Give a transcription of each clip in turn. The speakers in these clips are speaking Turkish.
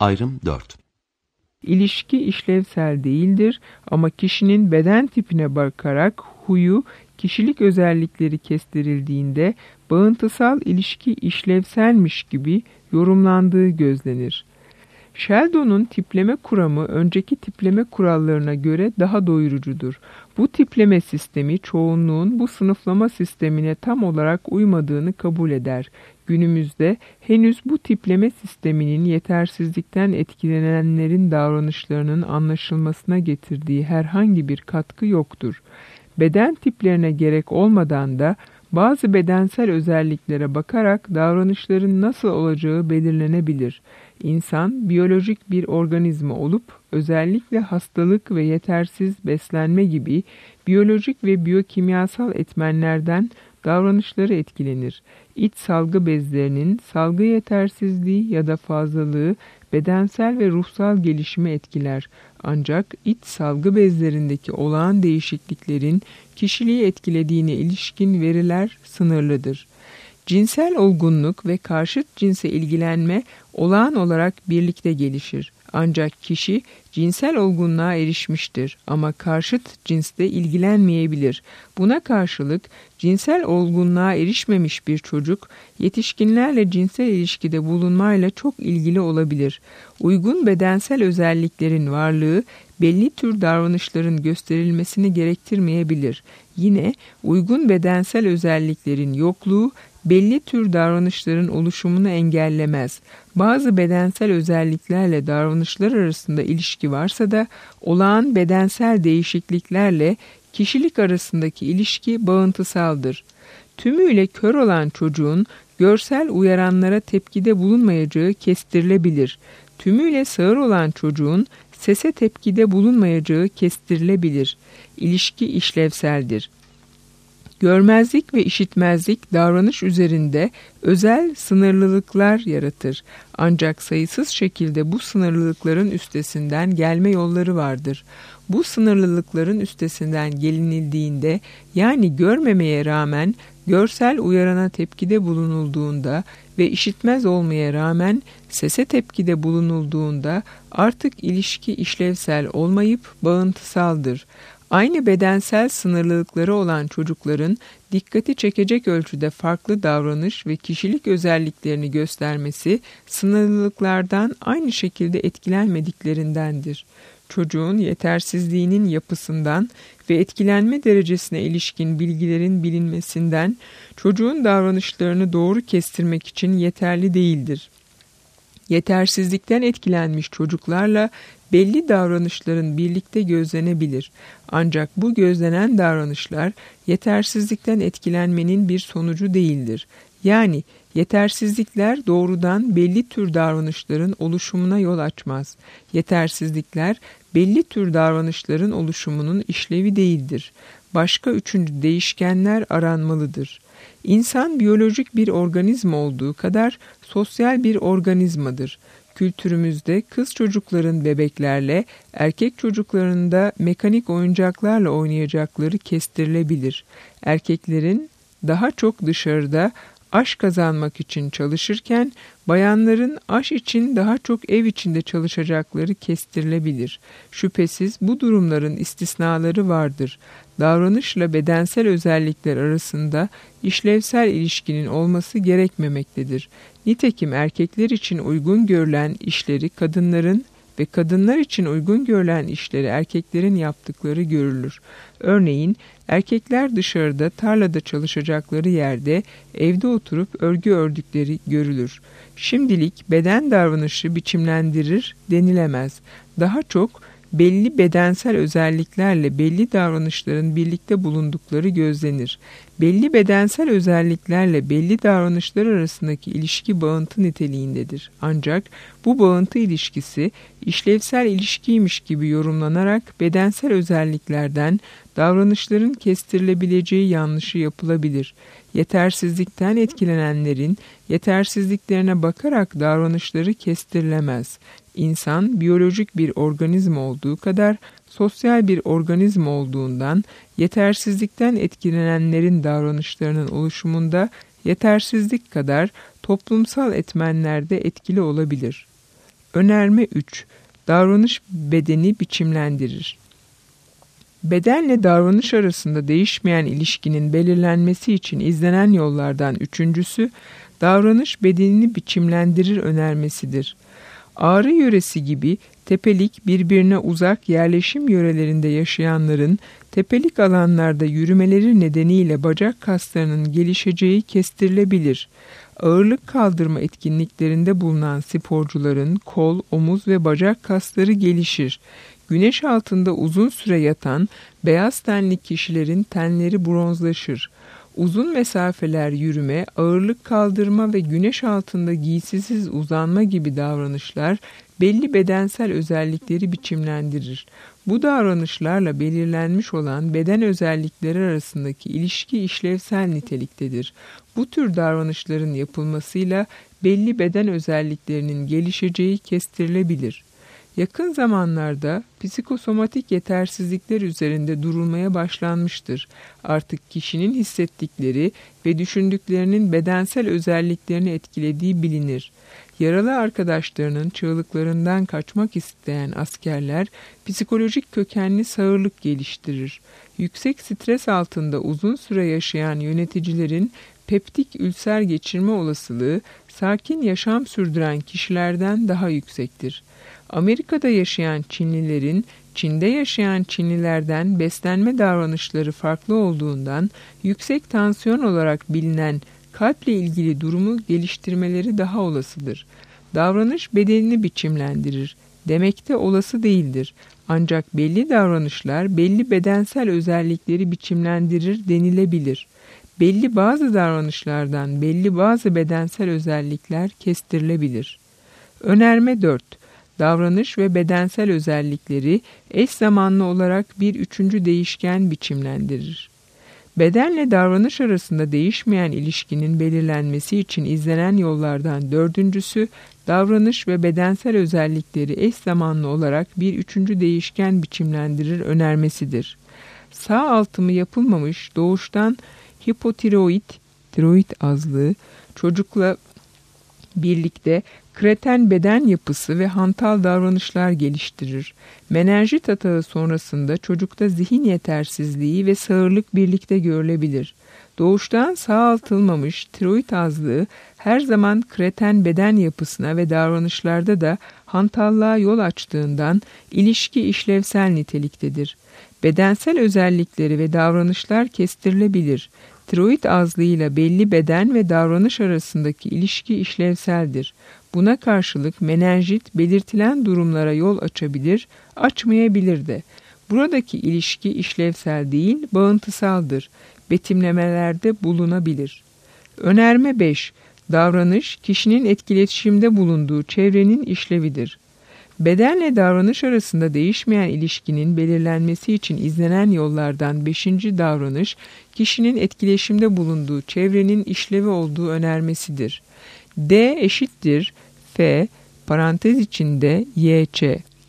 Ayrım 4. İlişki işlevsel değildir ama kişinin beden tipine bakarak huyu, kişilik özellikleri kestirildiğinde bağıntısal ilişki işlevselmiş gibi yorumlandığı gözlenir. Sheldon'un tipleme kuramı önceki tipleme kurallarına göre daha doyurucudur. Bu tipleme sistemi çoğunluğun bu sınıflama sistemine tam olarak uymadığını kabul eder. Günümüzde henüz bu tipleme sisteminin yetersizlikten etkilenenlerin davranışlarının anlaşılmasına getirdiği herhangi bir katkı yoktur. Beden tiplerine gerek olmadan da bazı bedensel özelliklere bakarak davranışların nasıl olacağı belirlenebilir. İnsan biyolojik bir organizma olup özellikle hastalık ve yetersiz beslenme gibi biyolojik ve biyokimyasal etmenlerden davranışları etkilenir. İç salgı bezlerinin salgı yetersizliği ya da fazlalığı bedensel ve ruhsal gelişimi etkiler. Ancak iç salgı bezlerindeki olağan değişikliklerin kişiliği etkilediğine ilişkin veriler sınırlıdır. Cinsel olgunluk ve karşıt cinse ilgilenme olağan olarak birlikte gelişir. Ancak kişi cinsel olgunluğa erişmiştir ama karşıt cinsle ilgilenmeyebilir. Buna karşılık cinsel olgunluğa erişmemiş bir çocuk yetişkinlerle cinsel ilişkide bulunmayla çok ilgili olabilir. Uygun bedensel özelliklerin varlığı belli tür davranışların gösterilmesini gerektirmeyebilir. Yine uygun bedensel özelliklerin yokluğu belli tür davranışların oluşumunu engellemez. Bazı bedensel özelliklerle davranışlar arasında ilişki varsa da olağan bedensel değişikliklerle kişilik arasındaki ilişki bağıntısaldır. Tümüyle kör olan çocuğun görsel uyaranlara tepkide bulunmayacağı kestirilebilir. Tümüyle sağır olan çocuğun sese tepkide bulunmayacağı kestirilebilir. İlişki işlevseldir. Görmezlik ve işitmezlik davranış üzerinde özel sınırlılıklar yaratır. Ancak sayısız şekilde bu sınırlılıkların üstesinden gelme yolları vardır. Bu sınırlılıkların üstesinden gelinildiğinde, yani görmemeye rağmen görsel uyarana tepkide bulunulduğunda ve işitmez olmaya rağmen sese tepkide bulunulduğunda artık ilişki işlevsel olmayıp bağıntısaldır. Aynı bedensel sınırlılıkları olan çocukların dikkati çekecek ölçüde farklı davranış ve kişilik özelliklerini göstermesi sınırlılıklardan aynı şekilde etkilenmediklerindendir. Çocuğun yetersizliğinin yapısından ve etkilenme derecesine ilişkin bilgilerin bilinmesinden çocuğun davranışlarını doğru kestirmek için yeterli değildir. Yetersizlikten etkilenmiş çocuklarla belli davranışların birlikte gözlenebilir. Ancak bu gözlenen davranışlar yetersizlikten etkilenmenin bir sonucu değildir. Yani yetersizlikler doğrudan belli tür davranışların oluşumuna yol açmaz. Yetersizlikler belli tür davranışların oluşumunun işlevi değildir. Başka üçüncü değişkenler aranmalıdır. İnsan biyolojik bir organizma olduğu kadar sosyal bir organizmadır. Kültürümüzde kız çocukların bebeklerle, erkek çocukların da mekanik oyuncaklarla oynayacakları kestirilebilir. Erkeklerin daha çok dışarıda aş kazanmak için çalışırken, bayanların aş için daha çok ev içinde çalışacakları kestirilebilir. Şüphesiz bu durumların istisnaları vardır. Davranışla bedensel özellikler arasında işlevsel ilişkinin olması gerekmemektedir. Nitekim erkekler için uygun görülen işleri kadınların ve kadınlar için uygun görülen işleri erkeklerin yaptıkları görülür. Örneğin erkekler dışarıda tarlada çalışacakları yerde evde oturup örgü ördükleri görülür. Şimdilik beden davranışı biçimlendirir denilemez. Daha çok belli bedensel özelliklerle belli davranışların birlikte bulundukları gözlenir. Belli bedensel özelliklerle belli davranışlar arasındaki ilişki bağıntı niteliğindedir. Ancak bu bağıntı ilişkisi işlevsel ilişkiymiş gibi yorumlanarak bedensel özelliklerden davranışların kestirilebileceği yanlışı yapılabilir. Yetersizlikten etkilenenlerin yetersizliklerine bakarak davranışları kestirilemez. İnsan biyolojik bir organizma olduğu kadar sosyal bir organizma olduğundan yetersizlikten etkilenenlerin davranışlarının oluşumunda yetersizlik kadar toplumsal etmenlerde etkili olabilir. Önerme 3. Davranış bedeni biçimlendirir. Bedenle davranış arasında değişmeyen ilişkinin belirlenmesi için izlenen yollardan üçüncüsü, davranış bedenini biçimlendirir önermesidir. Ağrı yöresi gibi tepelik birbirine uzak yerleşim yörelerinde yaşayanların tepelik alanlarda yürümeleri nedeniyle bacak kaslarının gelişeceği kestirilebilir. Ağırlık kaldırma etkinliklerinde bulunan sporcuların kol, omuz ve bacak kasları gelişir. Güneş altında uzun süre yatan beyaz tenli kişilerin tenleri bronzlaşır. Uzun mesafeler yürüme, ağırlık kaldırma ve güneş altında giysisiz uzanma gibi davranışlar belli bedensel özellikleri biçimlendirir. Bu davranışlarla belirlenmiş olan beden özellikleri arasındaki ilişki işlevsel niteliktedir. Bu tür davranışların yapılmasıyla belli beden özelliklerinin gelişeceği kestirilebilir. Yakın zamanlarda psikosomatik yetersizlikler üzerinde durulmaya başlanmıştır. Artık kişinin hissettikleri ve düşündüklerinin bedensel özelliklerini etkilediği bilinir. Yaralı arkadaşlarının çığlıklarından kaçmak isteyen askerler psikolojik kökenli sağırlık geliştirir. Yüksek stres altında uzun süre yaşayan yöneticilerin peptik ülser geçirme olasılığı sakin yaşam sürdüren kişilerden daha yüksektir. Amerika'da yaşayan Çinlilerin Çin'de yaşayan Çinlilerden beslenme davranışları farklı olduğundan yüksek tansiyon olarak bilinen kalple ilgili durumu geliştirmeleri daha olasıdır. Davranış bedenini biçimlendirir demek de olası değildir. Ancak belli davranışlar belli bedensel özellikleri biçimlendirir denilebilir. Belli bazı davranışlardan belli bazı bedensel özellikler kestirilebilir. Önerme 4. Davranış ve bedensel özellikleri eş zamanlı olarak bir üçüncü değişken biçimlendirir. Bedenle davranış arasında değişmeyen ilişkinin belirlenmesi için izlenen yollardan dördüncüsü, davranış ve bedensel özellikleri eş zamanlı olarak bir üçüncü değişken biçimlendirir önermesidir. Sağ altımı yapılmamış doğuştan hipotiroid, tiroid azlığı, çocukla birlikte kreten beden yapısı ve hantal davranışlar geliştirir. Menenjit atağı sonrasında çocukta zihin yetersizliği ve sağırlık birlikte görülebilir. Doğuştan sağaltılmamış tiroid azlığı her zaman kreten beden yapısına ve davranışlarda da hantallığa yol açtığından ilişki işlevsel niteliktedir. Bedensel özellikleri ve davranışlar kestirilebilir. Tiroid azlığıyla belli beden ve davranış arasındaki ilişki işlevseldir. Buna karşılık menenjit belirtilen durumlara yol açabilir, açmayabilir de. Buradaki ilişki işlevsel değil, bağıntısaldır. Betimlemelerde bulunabilir. Önerme 5. Davranış, kişinin etkileşimde bulunduğu çevrenin işlevidir. Bedenle davranış arasında değişmeyen ilişkinin belirlenmesi için izlenen yollardan 5. davranış, kişinin etkileşimde bulunduğu çevrenin işlevi olduğu önermesidir. D eşittir F parantez içinde YÇ.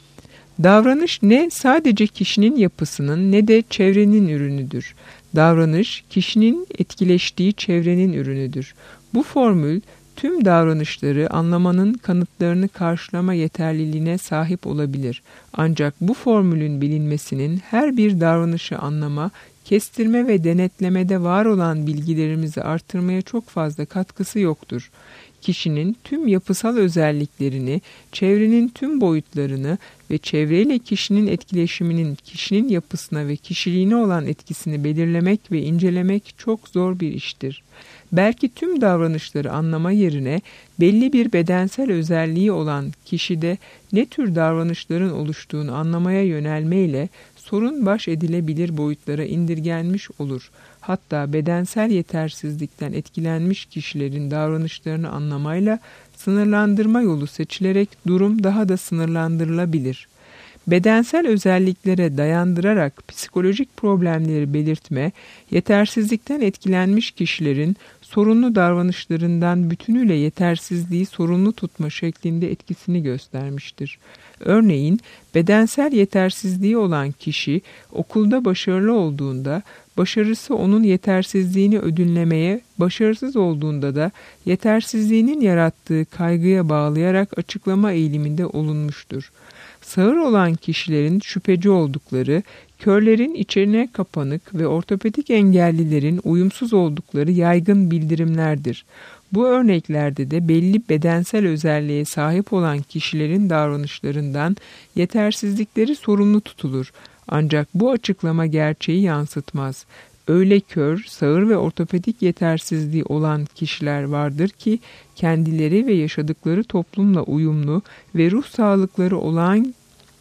Davranış ne sadece kişinin yapısının ne de çevrenin ürünüdür. Davranış, kişinin etkileştiği çevrenin ürünüdür. Bu formül, tüm davranışları anlamanın kanıtlarını karşılama yeterliliğine sahip olabilir. Ancak bu formülün bilinmesinin her bir davranışı anlama, kestirme ve denetlemede var olan bilgilerimizi artırmaya çok fazla katkısı yoktur. Kişinin tüm yapısal özelliklerini, çevrenin tüm boyutlarını ve çevreyle kişinin etkileşiminin kişinin yapısına ve kişiliğine olan etkisini belirlemek ve incelemek çok zor bir iştir. Belki tüm davranışları anlama yerine belli bir bedensel özelliği olan kişide ne tür davranışların oluştuğunu anlamaya yönelmeyle sorun baş edilebilir boyutlara indirgenmiş olur. Hatta bedensel yetersizlikten etkilenmiş kişilerin davranışlarını anlamayla sınırlandırma yolu seçilerek durum daha da sınırlandırılabilir. Bedensel özelliklere dayandırarak psikolojik problemleri belirtme, yetersizlikten etkilenmiş kişilerin sorunlu davranışlarından bütünüyle yetersizliği sorunlu tutma şeklinde etkisini göstermiştir. Örneğin bedensel yetersizliği olan kişi okulda başarılı olduğunda başarısı onun yetersizliğini ödünlemeye, başarısız olduğunda da yetersizliğinin yarattığı kaygıya bağlayarak açıklama eğiliminde olunmuştur. Sağır olan kişilerin şüpheci oldukları, körlerin içine kapanık ve ortopedik engellilerin uyumsuz oldukları yaygın bildirimlerdir. Bu örneklerde de belli bedensel özelliğe sahip olan kişilerin davranışlarından yetersizlikleri sorumlu tutulur. Ancak bu açıklama gerçeği yansıtmaz. Öyle kör, sağır ve ortopedik yetersizliği olan kişiler vardır ki kendileri ve yaşadıkları toplumla uyumlu ve ruh sağlıkları olan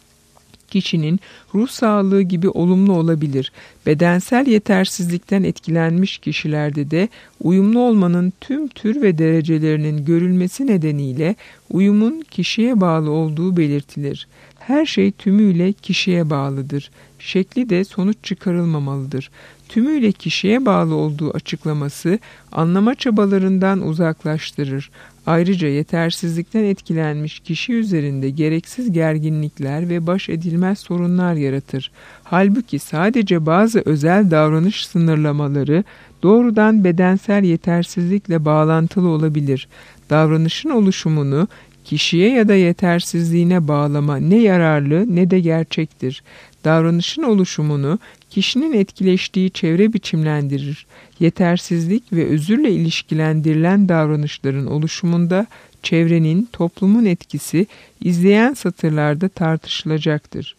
kişinin ruh sağlığı gibi olumlu olabilir. Bedensel yetersizlikten etkilenmiş kişilerde de uyumlu olmanın tüm tür ve derecelerinin görülmesi nedeniyle uyumun kişiye bağlı olduğu belirtilir. Her şey tümüyle kişiye bağlıdır. Şekli de sonuç çıkarılmamalıdır. Tümüyle kişiye bağlı olduğu açıklaması anlama çabalarından uzaklaştırır. Ayrıca yetersizlikten etkilenmiş kişi üzerinde gereksiz gerginlikler ve baş edilmez sorunlar yaratır. Halbuki sadece bazı özel davranış sınırlamaları doğrudan bedensel yetersizlikle bağlantılı olabilir. Davranışın oluşumunu kişiye ya da yetersizliğine bağlama ne yararlı ne de gerçektir. Davranışın oluşumunu kişinin etkileştiği çevre biçimlendirir. Yetersizlik ve özürle ilişkilendirilen davranışların oluşumunda çevrenin, toplumun etkisi izleyen satırlarda tartışılacaktır.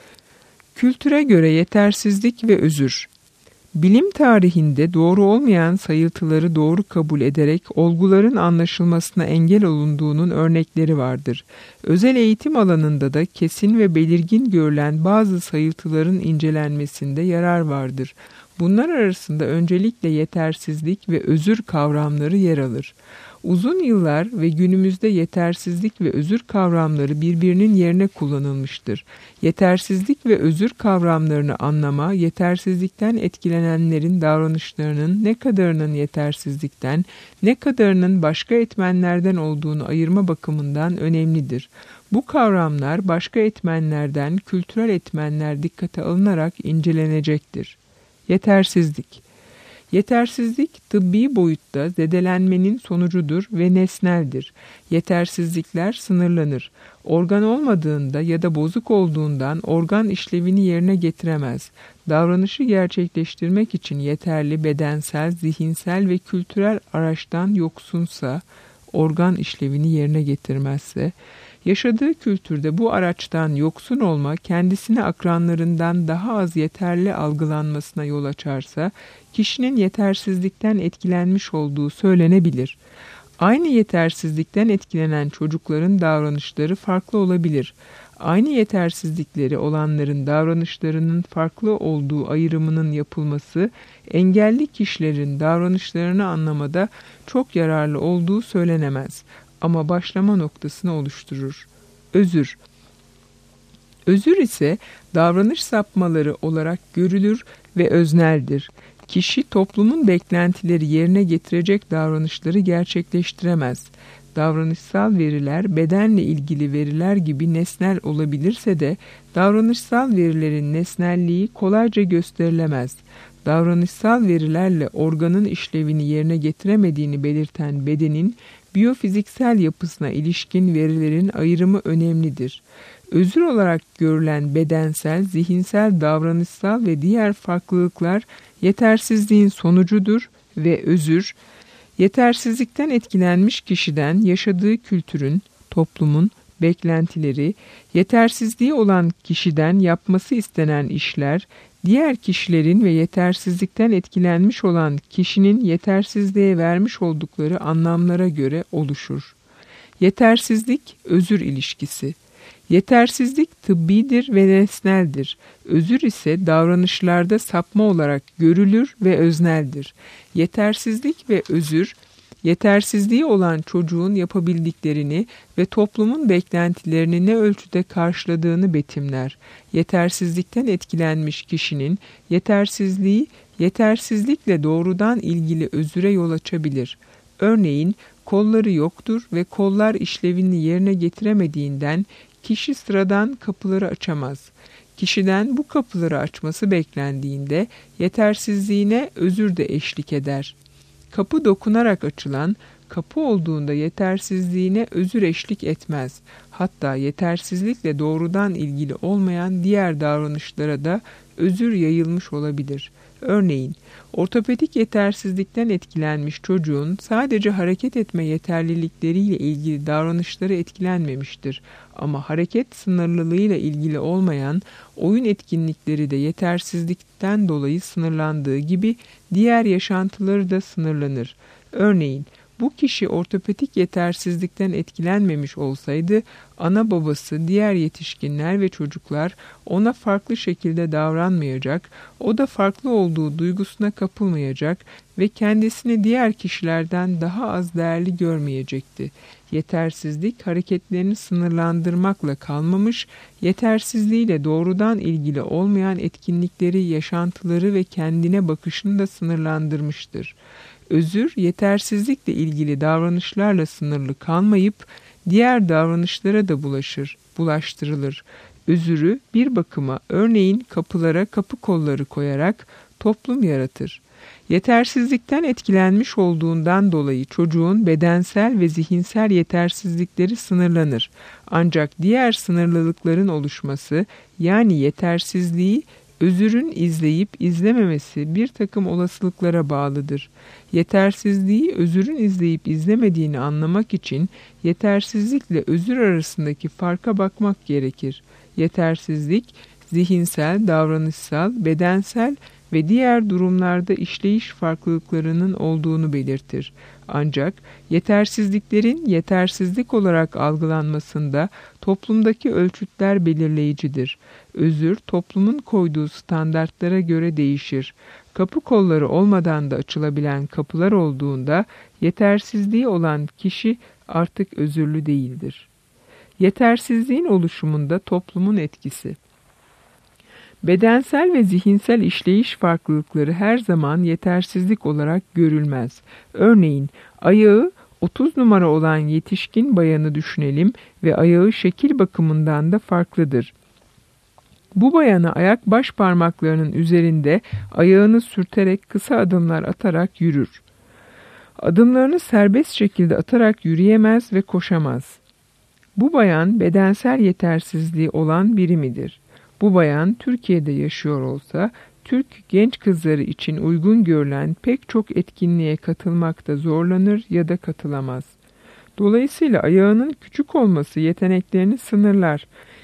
Kültüre göre yetersizlik ve özür. Bilim tarihinde doğru olmayan sayıltıları doğru kabul ederek olguların anlaşılmasına engel olunduğunun örnekleri vardır. Özel eğitim alanında da kesin ve belirgin görülen bazı sayıltıların incelenmesinde yarar vardır. Bunlar arasında öncelikle yetersizlik ve özür kavramları yer alır. Uzun yıllar ve günümüzde yetersizlik ve özür kavramları birbirinin yerine kullanılmıştır. Yetersizlik ve özür kavramlarını anlama, yetersizlikten etkilenenlerin davranışlarının ne kadarının yetersizlikten, ne kadarının başka etmenlerden olduğunu ayırma bakımından önemlidir. Bu kavramlar başka etmenlerden kültürel etmenler dikkate alınarak incelenecektir. Yetersizlik. Yetersizlik tıbbi boyutta zedelenmenin sonucudur ve nesneldir. Yetersizlikler sınırlanır. Organ olmadığında ya da bozuk olduğundan organ işlevini yerine getiremez. Davranışı gerçekleştirmek için yeterli bedensel, zihinsel ve kültürel araçtan yoksunsa, organ işlevini yerine getirmezse, yaşadığı kültürde bu araçtan yoksun olma kendisine akranlarından daha az yeterli algılanmasına yol açarsa, kişinin yetersizlikten etkilenmiş olduğu söylenebilir. Aynı yetersizlikten etkilenen çocukların davranışları farklı olabilir. Aynı yetersizlikleri olanların davranışlarının farklı olduğu ayrımının yapılması, engelli kişilerin davranışlarını anlamada çok yararlı olduğu söylenemez. Ama başlama noktasını oluşturur. Özür. Özür ise davranış sapmaları olarak görülür ve özneldir. Kişi toplumun beklentileri yerine getirecek davranışları gerçekleştiremez. Davranışsal veriler bedenle ilgili veriler gibi nesnel olabilirse de davranışsal verilerin nesnelliği kolayca gösterilemez. Davranışsal verilerle organın işlevini yerine getiremediğini belirten bedenin biyofiziksel yapısına ilişkin verilerin ayrımı önemlidir. Özür olarak görülen bedensel, zihinsel, davranışsal ve diğer farklılıklar yetersizliğin sonucudur ve özür, yetersizlikten etkilenmiş kişiden yaşadığı kültürün, toplumun beklentileri, yetersizliği olan kişiden yapması istenen işler, diğer kişilerin ve yetersizlikten etkilenmiş olan kişinin yetersizliğe vermiş oldukları anlamlara göre oluşur. Yetersizlik-özür ilişkisi. Yetersizlik tıbbidir ve nesneldir. Özür ise davranışlarda sapma olarak görülür ve özneldir. Yetersizlik ve özür, yetersizliği olan çocuğun yapabildiklerini ve toplumun beklentilerini ne ölçüde karşıladığını betimler. Yetersizlikten etkilenmiş kişinin yetersizliği, yetersizlikle doğrudan ilgili özüre yol açabilir. Örneğin, kolları yoktur ve kollar işlevini yerine getiremediğinden kişi sıradan kapıları açamaz. Kişiden bu kapıları açması beklendiğinde yetersizliğine özür de eşlik eder. Kapı dokunarak açılan, kapı olduğunda yetersizliğine özür eşlik etmez. Hatta yetersizlikle doğrudan ilgili olmayan diğer davranışlara da özür yayılmış olabilir. Örneğin, ortopedik yetersizlikten etkilenmiş çocuğun sadece hareket etme yeterlilikleriyle ilgili davranışları etkilenmemiştir. Ama hareket sınırlılığıyla ilgili olmayan oyun etkinlikleri de yetersizlikten dolayı sınırlandığı gibi diğer yaşantıları da sınırlanır. Örneğin, bu kişi ortopedik yetersizlikten etkilenmemiş olsaydı, ana babası, diğer yetişkinler ve çocuklar ona farklı şekilde davranmayacak, o da farklı olduğu duygusuna kapılmayacak ve kendisini diğer kişilerden daha az değerli görmeyecekti. Yetersizlik hareketlerini sınırlandırmakla kalmamış, yetersizliğiyle doğrudan ilgili olmayan etkinlikleri, yaşantıları ve kendine bakışını da sınırlandırmıştır. Özür, yetersizlikle ilgili davranışlarla sınırlı kalmayıp diğer davranışlara da bulaştırılır. Özürü bir bakıma örneğin kapılara kapı kolları koyarak toplum yaratır. Yetersizlikten etkilenmiş olduğundan dolayı çocuğun bedensel ve zihinsel yetersizlikleri sınırlanır. Ancak diğer sınırlılıkların oluşması, yani yetersizliği, özürün izleyip izlememesi bir takım olasılıklara bağlıdır. Yetersizliği özürün izleyip izlemediğini anlamak için yetersizlikle özür arasındaki farka bakmak gerekir. Yetersizlik, zihinsel, davranışsal, bedensel ve diğer durumlarda işleyiş farklılıklarının olduğunu belirtir. Ancak yetersizliklerin yetersizlik olarak algılanmasında toplumdaki ölçütler belirleyicidir. Özür, toplumun koyduğu standartlara göre değişir. Kapı kolları olmadan da açılabilen kapılar olduğunda yetersizliği olan kişi artık özürlü değildir. Yetersizliğin oluşumunda toplumun etkisi. Bedensel ve zihinsel işleyiş farklılıkları her zaman yetersizlik olarak görülmez. Örneğin ayağı 30 numara olan yetişkin bayanı düşünelim ve ayağı şekil bakımından da farklıdır. Bu bayana ayak baş parmaklarının üzerinde ayağını sürterek kısa adımlar atarak yürür. Adımlarını serbest şekilde atarak yürüyemez ve koşamaz. Bu bayan bedensel yetersizliği olan biri midir? Bu bayan Türkiye'de yaşıyor olsa, Türk genç kızları için uygun görülen pek çok etkinliğe katılmakta zorlanır ya da katılamaz. Dolayısıyla ayağının küçük olması yeteneklerini sınırlar.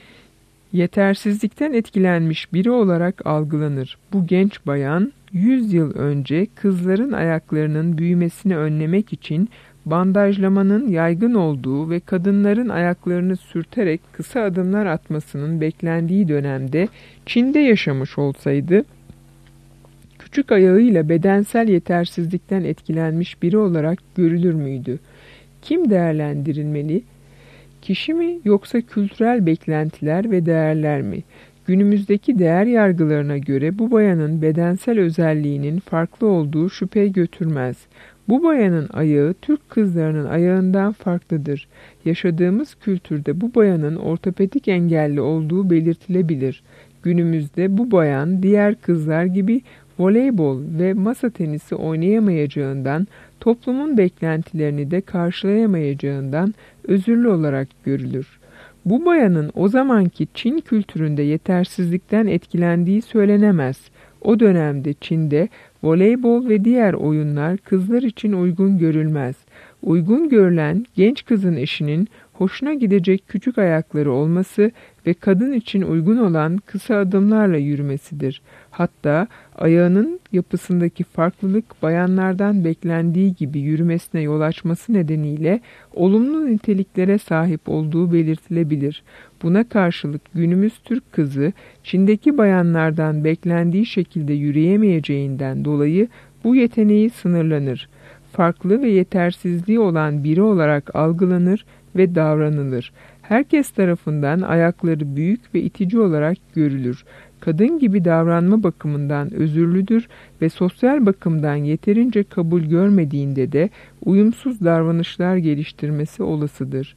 Yetersizlikten etkilenmiş biri olarak algılanır. Bu genç bayan 100 yıl önce kızların ayaklarının büyümesini önlemek için bandajlamanın yaygın olduğu ve kadınların ayaklarını sürterek kısa adımlar atmasının beklendiği dönemde Çin'de yaşamış olsaydı, küçük ayağıyla bedensel yetersizlikten etkilenmiş biri olarak görülür müydü? Kim değerlendirilmeli? Kişi mi yoksa kültürel beklentiler ve değerler mi? Günümüzdeki değer yargılarına göre bu bayanın bedensel özelliğinin farklı olduğu şüphe götürmez. Bu bayanın ayağı Türk kızlarının ayağından farklıdır. Yaşadığımız kültürde bu bayanın ortopedik engelli olduğu belirtilebilir. Günümüzde bu bayan diğer kızlar gibi voleybol ve masa tenisi oynayamayacağından, toplumun beklentilerini de karşılayamayacağından özürlü olarak görülür. Bu bayanın o zamanki Çin kültüründe yetersizlikten etkilendiği söylenemez. O dönemde Çin'de voleybol ve diğer oyunlar kızlar için uygun görülmez. Uygun görülen genç kızın eşinin hoşuna gidecek küçük ayakları olması ve kadın için uygun olan kısa adımlarla yürümesidir. Hatta ayağının yapısındaki farklılık bayanlardan beklendiği gibi yürümesine yol açması nedeniyle olumlu niteliklere sahip olduğu belirtilebilir. Buna karşılık günümüz Türk kızı Çin'deki bayanlardan beklendiği şekilde yürüyemeyeceğinden dolayı bu yeteneği sınırlanır. Farklı ve yetersizliği olan biri olarak algılanır ve davranılır. Herkes tarafından ayakları büyük ve itici olarak görülür. Kadın gibi davranma bakımından özürlüdür ve sosyal bakımdan yeterince kabul görmediğinde de uyumsuz davranışlar geliştirmesi olasıdır.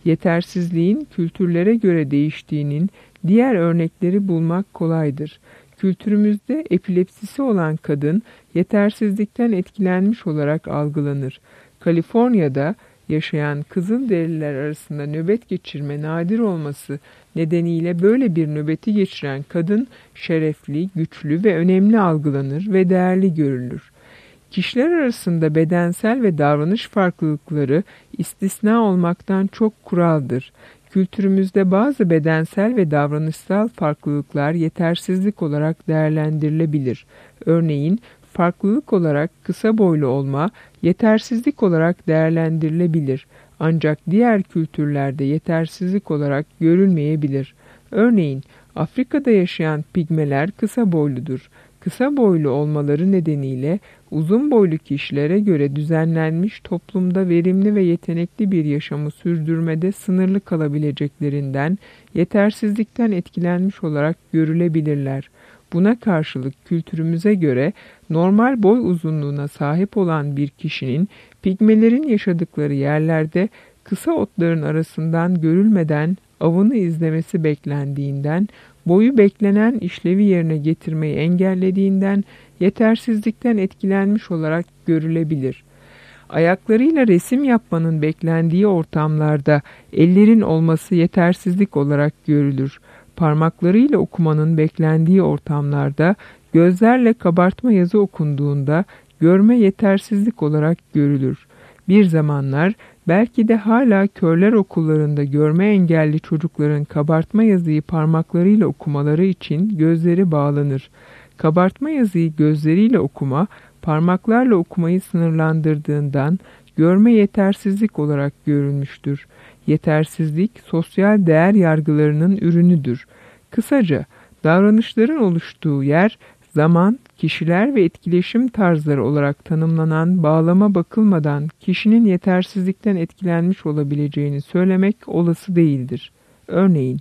Yetersizliğin kültürlere göre değiştiğinin diğer örnekleri bulmak kolaydır. Kültürümüzde epilepsisi olan kadın yetersizlikten etkilenmiş olarak algılanır. Kaliforniya'da yaşayan Kızılderililer arasında nöbet geçirme nadir olması nedeniyle böyle bir nöbeti geçiren kadın şerefli, güçlü ve önemli algılanır ve değerli görülür. Kişiler arasında bedensel ve davranış farklılıkları istisna olmaktan çok kuraldır. Kültürümüzde bazı bedensel ve davranışsal farklılıklar yetersizlik olarak değerlendirilebilir. Örneğin farklılık olarak kısa boylu olma yetersizlik olarak değerlendirilebilir. Ancak diğer kültürlerde yetersizlik olarak görülmeyebilir. Örneğin Afrika'da yaşayan pigmeler kısa boyludur. Kısa boylu olmaları nedeniyle uzun boylu kişilere göre düzenlenmiş toplumda verimli ve yetenekli bir yaşamı sürdürmede sınırlı kalabileceklerinden yetersizlikten etkilenmiş olarak görülebilirler. Buna karşılık kültürümüze göre normal boy uzunluğuna sahip olan bir kişinin pigmelerin yaşadıkları yerlerde kısa otların arasından görülmeden avını izlemesi beklendiğinden, boyu beklenen işlevi yerine getirmeyi engellediğinden yetersizlikten etkilenmiş olarak görülebilir. Ayaklarıyla resim yapmanın beklendiği ortamlarda ellerin olması yetersizlik olarak görülür. Parmaklarıyla okumanın beklendiği ortamlarda gözlerle kabartma yazı okunduğunda görme yetersizlik olarak görülür. Bir zamanlar belki de hala körler okullarında görme engelli çocukların kabartma yazıyı parmaklarıyla okumaları için gözleri bağlanır. Kabartma yazıyı gözleriyle okuma, parmaklarla okumayı sınırlandırdığından görme yetersizlik olarak görülmüştür. Yetersizlik, sosyal değer yargılarının ürünüdür. Kısaca, davranışların oluştuğu yer, zaman, kişiler ve etkileşim tarzları olarak tanımlanan bağlama bakılmadan kişinin yetersizlikten etkilenmiş olabileceğini söylemek olası değildir. Örneğin,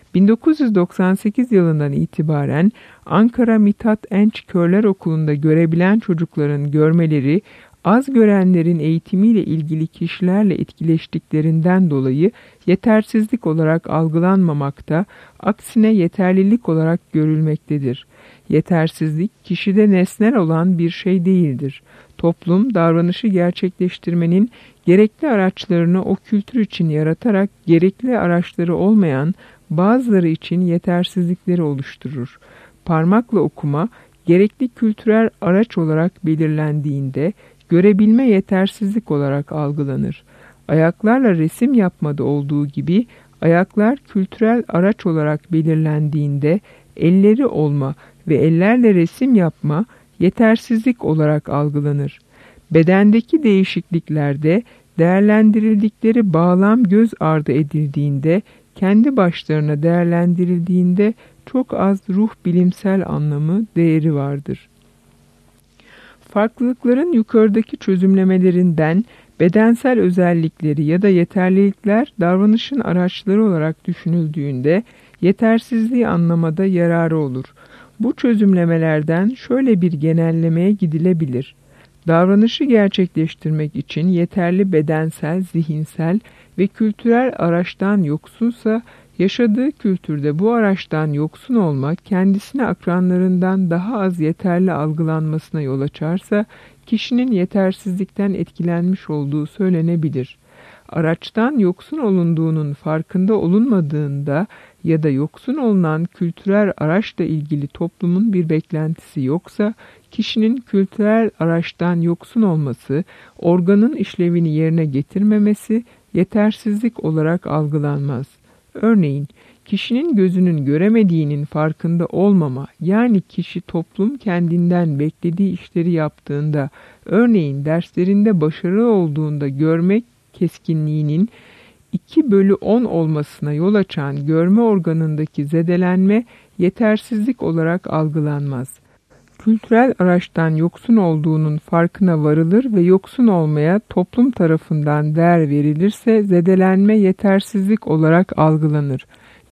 1998 yılından itibaren Ankara Mithat Enç Körler Okulu'nda görebilen çocukların görmeleri, az görenlerin eğitimiyle ilgili kişilerle etkileştiklerinden dolayı yetersizlik olarak algılanmamakta, aksine yeterlilik olarak görülmektedir. Yetersizlik, kişide nesnel olan bir şey değildir. Toplum, davranışı gerçekleştirmenin gerekli araçlarını o kültür için yaratarak gerekli araçları olmayan bazıları için yetersizlikleri oluşturur. Parmakla okuma, gerekli kültürel araç olarak belirlendiğinde, görebilme yetersizlik olarak algılanır. Ayaklarla resim yapmada olduğu gibi, ayaklar kültürel araç olarak belirlendiğinde, elleri olma ve ellerle resim yapma yetersizlik olarak algılanır. Bedendeki değişikliklerde değerlendirildikleri bağlam göz ardı edildiğinde, kendi başlarına değerlendirildiğinde çok az ruh bilimsel anlamı, değeri vardır. Farklılıkların yukarıdaki çözümlemelerinden bedensel özellikleri ya da yeterlilikler davranışın araçları olarak düşünüldüğünde yetersizliği anlamada yararı olur. Bu çözümlemelerden şöyle bir genellemeye gidilebilir. Davranışı gerçekleştirmek için yeterli bedensel, zihinsel ve kültürel araçtan yoksunsa, yaşadığı kültürde bu araçtan yoksun olmak kendisine akranlarından daha az yeterli algılanmasına yol açarsa, kişinin yetersizlikten etkilenmiş olduğu söylenebilir. Araçtan yoksun olunduğunun farkında olunmadığında ya da yoksun olunan kültürel araçla ilgili toplumun bir beklentisi yoksa, kişinin kültürel araçtan yoksun olması, organın işlevini yerine getirmemesi yetersizlik olarak algılanmaz. Örneğin, kişinin gözünün göremediğinin farkında olmama, yani kişi toplum kendinden beklediği işleri yaptığında, örneğin derslerinde başarılı olduğunda görmek keskinliğinin 2/10 olmasına yol açan görme organındaki zedelenme yetersizlik olarak algılanmaz. Kültürel araçtan yoksun olduğunun farkına varılır ve yoksun olmaya toplum tarafından değer verilirse zedelenme yetersizlik olarak algılanır.